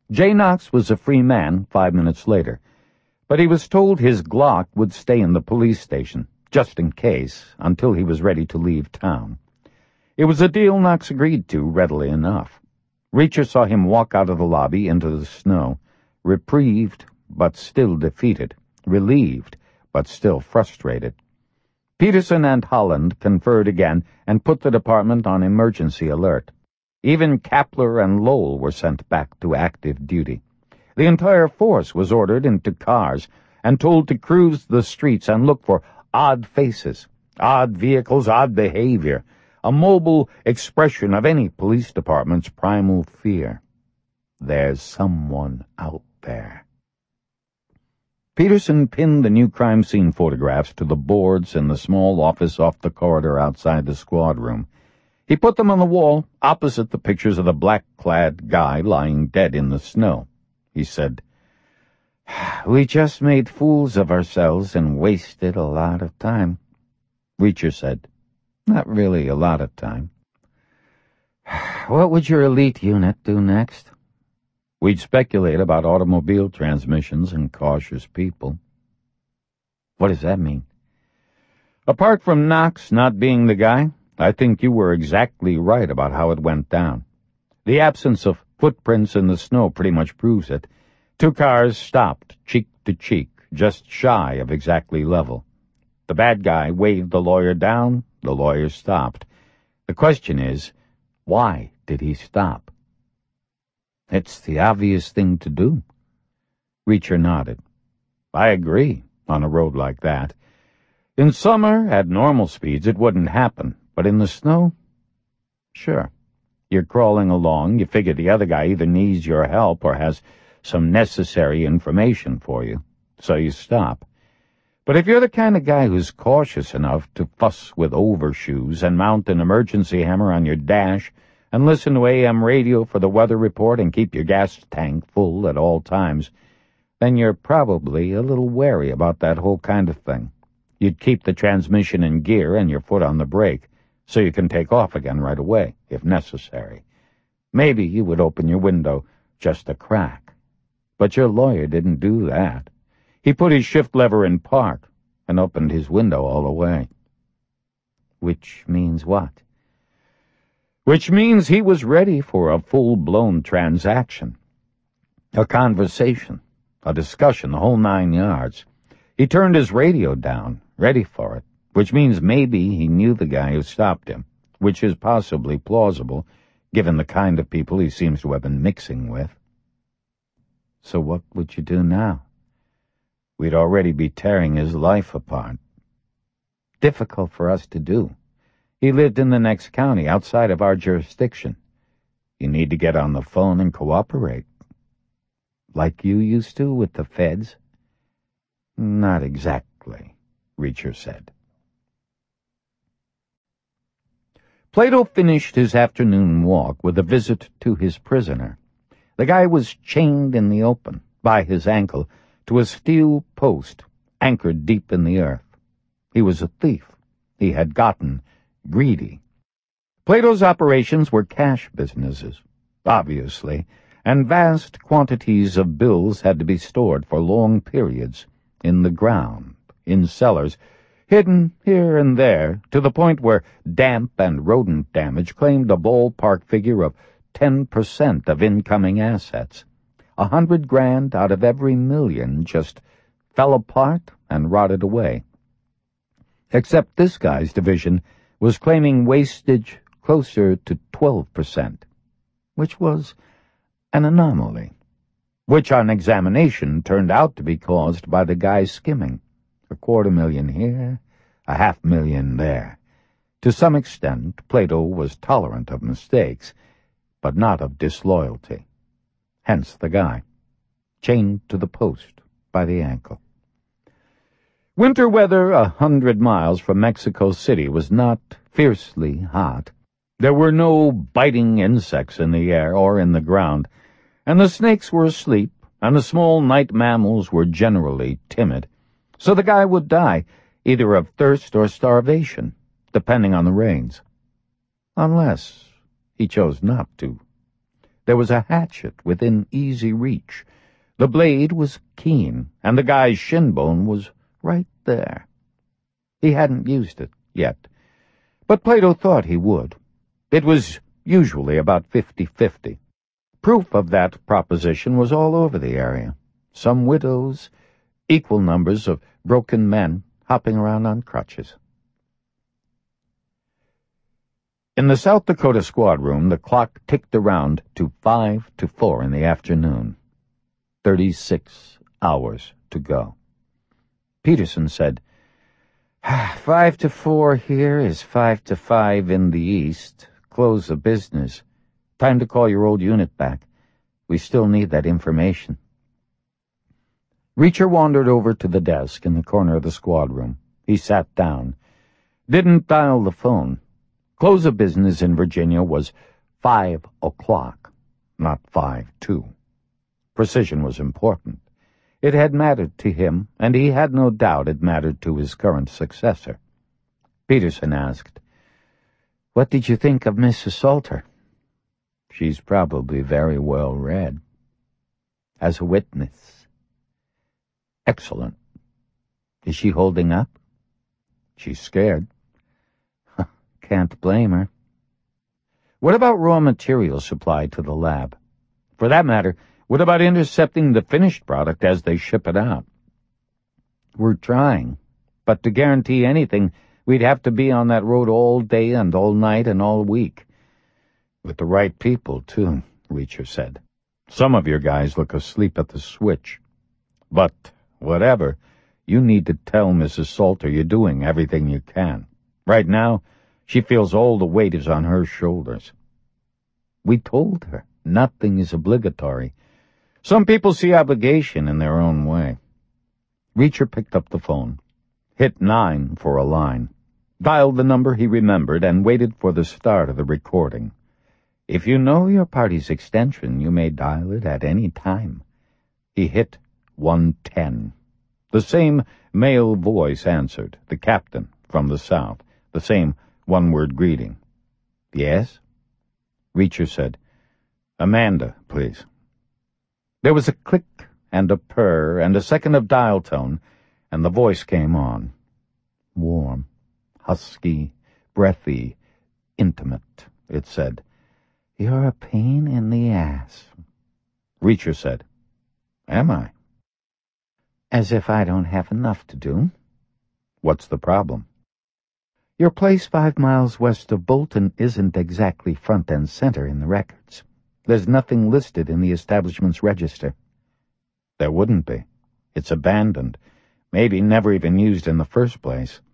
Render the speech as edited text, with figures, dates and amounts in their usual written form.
Jay Knox was a free man 5 minutes later, but he was told his Glock would stay in the police station, just in case, until he was ready to leave town. It was a deal Knox agreed to readily enough. Reacher saw him walk out of the lobby into the snow, reprieved but still defeated, relieved but still frustrated. Peterson and Holland conferred again and put the department on emergency alert. Even Kapler and Lowell were sent back to active duty. The entire force was ordered into cars and told to cruise the streets and look for odd faces, odd vehicles, odd behavior, a mobile expression of any police department's primal fear. There's someone out there. Peterson pinned the new crime scene photographs to the boards in the small office off the corridor outside the squad room. He put them on the wall opposite the pictures of the black-clad guy lying dead in the snow. He said, "We just made fools of ourselves and wasted a lot of time." Reacher said, "Not really a lot of time." "What would your elite unit do next?" "We'd speculate about automobile transmissions and cautious people." "What does that mean?" "Apart from Knox not being the guy, I think you were exactly right about how it went down. The absence of footprints in the snow pretty much proves it. 2 cars stopped, cheek to cheek, just shy of exactly level. The bad guy waved the lawyer down, the lawyer stopped. The question is, why did he stop?" "It's the obvious thing to do." Reacher nodded. "I agree, on a road like that. In summer, at normal speeds, it wouldn't happen, but in the snow? Sure. You're crawling along, you figure the other guy either needs your help or has some necessary information for you, so you stop. But if you're the kind of guy who's cautious enough to fuss with overshoes and mount an emergency hammer on your dash and listen to AM radio for the weather report and keep your gas tank full at all times, then you're probably a little wary about that whole kind of thing. You'd keep the transmission in gear and your foot on the brake, so you can take off again right away, if necessary. Maybe you would open your window just a crack. But your lawyer didn't do that. He put his shift lever in park and opened his window all the way." "Which means what?" "Which means he was ready for a full-blown transaction. A conversation, a discussion, the whole 9 yards. He turned his radio down, ready for it, which means maybe he knew the guy who stopped him, which is possibly plausible, given the kind of people he seems to have been mixing with." "So what would you do now?" "We'd already be tearing his life apart." "Difficult for us to do. He lived in the next county, outside of our jurisdiction." "You need to get on the phone and cooperate." "Like you used to with the feds?" "Not exactly," Reacher said. Plato finished his afternoon walk with a visit to his prisoner. The guy was chained in the open, by his ankle, to a steel post anchored deep in the earth. He was a thief. He had gotten greedy. Plato's operations were cash businesses, obviously, and vast quantities of bills had to be stored for long periods, in the ground, in cellars, hidden here and there, to the point where damp and rodent damage claimed a ballpark figure of 10% of incoming assets. 100 grand out of every million just fell apart and rotted away. Except this guy's division was claiming wastage closer to 12%, which was an anomaly, which on examination turned out to be caused by the guy skimming. $250,000 here, $500,000 there. To some extent, Plato was tolerant of mistakes, but not of disloyalty. Hence the guy, chained to the post by the ankle. Winter weather 100 miles from Mexico City was not fiercely hot. There were no biting insects in the air or in the ground, and the snakes were asleep, and the small night mammals were generally timid. So the guy would die, either of thirst or starvation, depending on the rains. Unless he chose not to. There was a hatchet within easy reach. The blade was keen, and the guy's shin bone was right there. He hadn't used it yet, but Plato thought he would. It was usually about 50-50. Proof of that proposition was all over the area. Some widows, equal numbers of broken men hopping around on crutches. In the South Dakota squad room, the clock ticked around to 5 to 4 in the afternoon. 36 hours to go. Peterson said, 5 to 4 here is 5 to 5 in the east. Close the business. Time to call your old unit back. We still need that information. Reacher wandered over to the desk in the corner of the squad room. He sat down. Didn't dial the phone. Close of business in Virginia was 5 o'clock, not 5-2. Precision was important. It had mattered to him, and he had no doubt it mattered to his current successor. Peterson asked, "What did you think of Mrs. Salter?" "She's probably very well read." "As a witness?" "Excellent." "Is she holding up?" "She's scared." "Can't blame her." "What about raw material supplied to the lab? For that matter, what about intercepting the finished product as they ship it out?" "We're trying, but to guarantee anything, we'd have to be on that road all day and all night and all week." "With the right people, too," Reacher said. "Some of your guys look asleep at the switch. But, whatever, you need to tell Mrs. Salter you're doing everything you can. Right now, she feels all the weight is on her shoulders." "We told her nothing is obligatory. Some people see obligation in their own way." Reacher picked up the phone, hit 9 for a line, dialed the number he remembered, and waited for the start of the recording. "If you know your party's extension, you may dial it at any time." He hit 110. The same male voice answered, the captain from the south, the same one-word greeting. "Yes?" Reacher said, "Amanda, please." There was a click and a purr and a second of dial tone, and the voice came on. Warm, husky, breathy, intimate, it said. "You're a pain in the ass." Reacher said, "Am I?" "As if I don't have enough to do." "What's the problem?" "Your place 5 miles west of Bolton isn't exactly front and center in the records. There's nothing listed in the establishment's register." "There wouldn't be. It's abandoned. Maybe never even used in the first place.